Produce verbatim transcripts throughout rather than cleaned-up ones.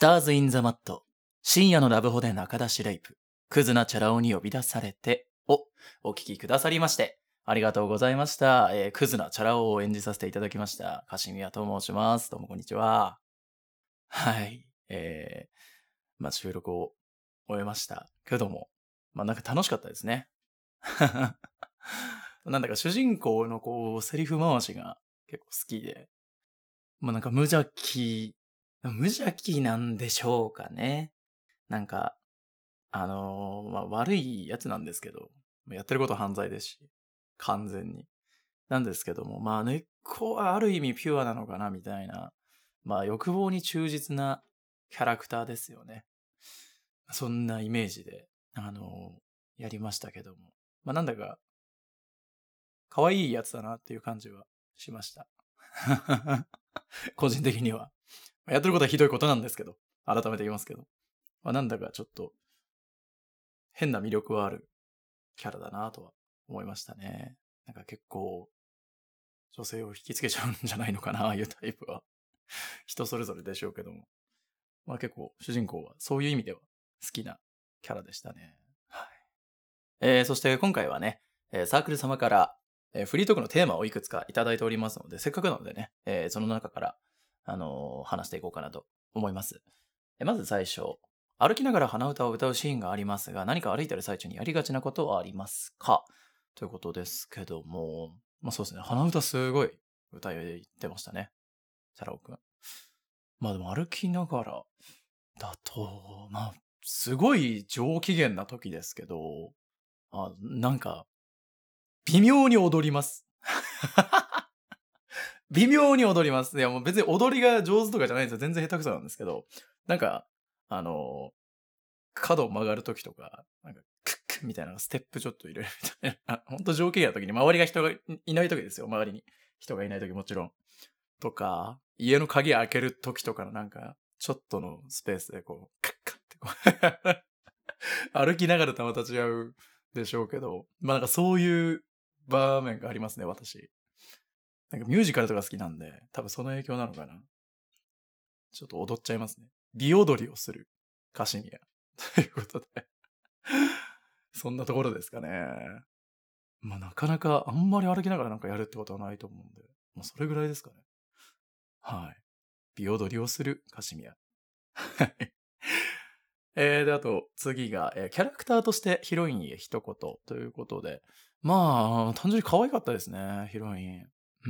スターズ・イン・ザ・マット、深夜のラブホで仲出しレイプ、クズなチャラ男に呼び出されてをお聞きくださりまして、ありがとうございました。えー、クズなチャラ男を演じさせていただきました。カシミヤと申します。どうもこんにちは。はい。えー、まあ、収録を終えましたけども、まあ、なんか楽しかったですね。なんだか主人公のこう、セリフ回しが結構好きで、まあなんか無邪気、無邪気なんでしょうかね。なんか、あのーまあ悪いやつなんですけど、やってること犯罪ですし、完全に。なんですけども、まあ根っこはある意味ピュアなのかなみたいな、まあ欲望に忠実なキャラクターですよね。そんなイメージで、あのーやりましたけども。まあなんだか、可愛いやつだなっていう感じはしました。個人的には。やってることはひどいことなんですけど、改めて言いますけど。まあなんだかちょっと、変な魅力はあるキャラだなとは思いましたね。なんか結構、女性を引きつけちゃうんじゃないのかな、ああいうタイプは。人それぞれでしょうけども。まあ結構、主人公はそういう意味では好きなキャラでしたね。はい。えー、そして今回はね、えー、サークル様から、えー、フリートークのテーマをいくつかいただいておりますので、せっかくなのでね、えー、その中から、あのー話していこうかなと思います。えー、まず最初、歩きながら鼻歌を歌うシーンがありますが、何か歩いてる最中にやりがちなことはありますかということですけども、まあそうですね、鼻歌すごい歌いってましたね。チャラオくん。まあでも歩きながらだと、まあ、すごい上機嫌な時ですけど、あ、なんか、微妙に踊ります。微妙に踊ります。いやもう別に踊りが上手とかじゃないんですよ。全然下手くそなんですけど、なんか、あの、角を曲がるときとか、なんか、クックみたいなステップちょっと入れるみたいな。ほんと条件やときに、周りが人がいないときですよ。周りに。人がいないときもちろん。とか、家の鍵開けるときとかのなんか、ちょっとのスペースでこう、カッカッってこう歩きながらたま立ち会うでしょうけど、まあなんかそういう場面がありますね、私。なんかミュージカルとか好きなんで、多分その影響なのかな。ちょっと踊っちゃいますね。美踊りをするカシミヤ。ということで。そんなところですかね。まあなかなかあんまり歩きながらなんかやるってことはないと思うんで、もうそれぐらいですかね。はい。美踊りをするカシミヤ。はい。えー、で、あと次が、えーキャラクターとしてヒロインへ一言ということで、まあ、単純に可愛かったですね、ヒロイン。うん。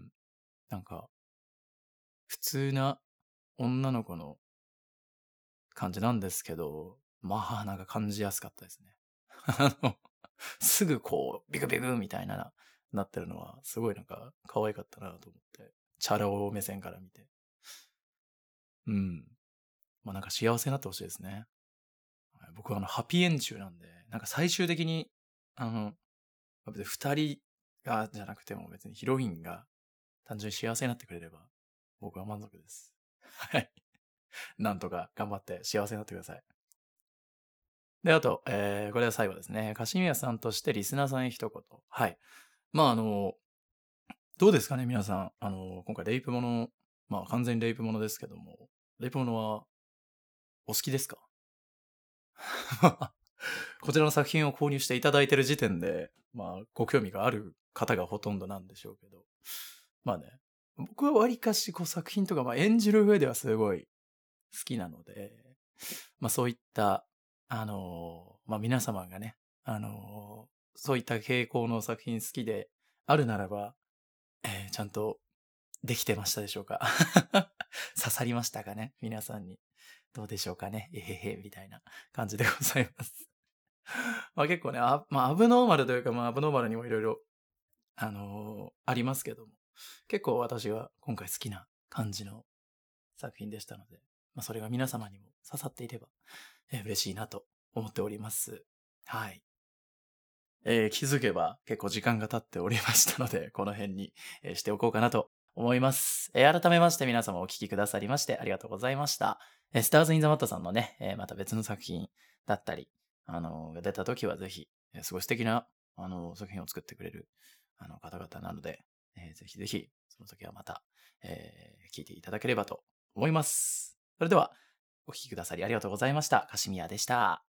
なんか、普通な女の子の感じなんですけど、まあ、なんか感じやすかったですね。あの、すぐこう、ビクビクみたいな、なってるのは、すごいなんか、可愛かったなと思って。チャラ男目線から見て。うん。まあなんか幸せになってほしいですね。僕はあの、ハッピーエン中なんで、なんか最終的に、あの、別に二人が、じゃなくても別にヒロインが単純に幸せになってくれれば、僕は満足です。はい。なんとか頑張って幸せになってください。で、あと、えー、これは最後ですね。カシミヤさんとしてリスナーさんへ一言。はい。まあ、あの、どうですかね、皆さん。あの、今回レイプもの、まあ、完全にレイプものですけども、レイプものはお好きですか？こちらの作品を購入していただいている時点で、まあ、ご興味がある方がほとんどなんでしょうけど。まあね、僕は割かしこう作品とか、まあ、演じる上ではすごい好きなので、まあそういった、あのーまあ皆様がね、あのーそういった傾向の作品好きであるならば、えーちゃんとできてましたでしょうか？刺さりましたかね、皆さんに。どうでしょうかね、えへへ、みたいな感じでございます。まあ結構ね、あ、まあアブノーマルというか、まあアブノーマルにもいろいろ、あのーありますけども、結構私は今回好きな感じの作品でしたので、まあそれが皆様にも刺さっていれば、えー嬉しいなと思っております。はい。えー気づけば結構時間が経っておりましたので、この辺に、えーしておこうかなと思います。えー改めまして皆様お聞きくださりましてありがとうございました。えースターズ・イン・ザ・マットさんのね、えーまた別の作品だったり、あのーが出た時はぜひ、えーすごい素敵な、あのー作品を作ってくれる、あの方々なので、えーぜひぜひ、その時はまた、えー聞いていただければと思います。それでは、 お聞きくださりありがとうございました。カシミヤでした。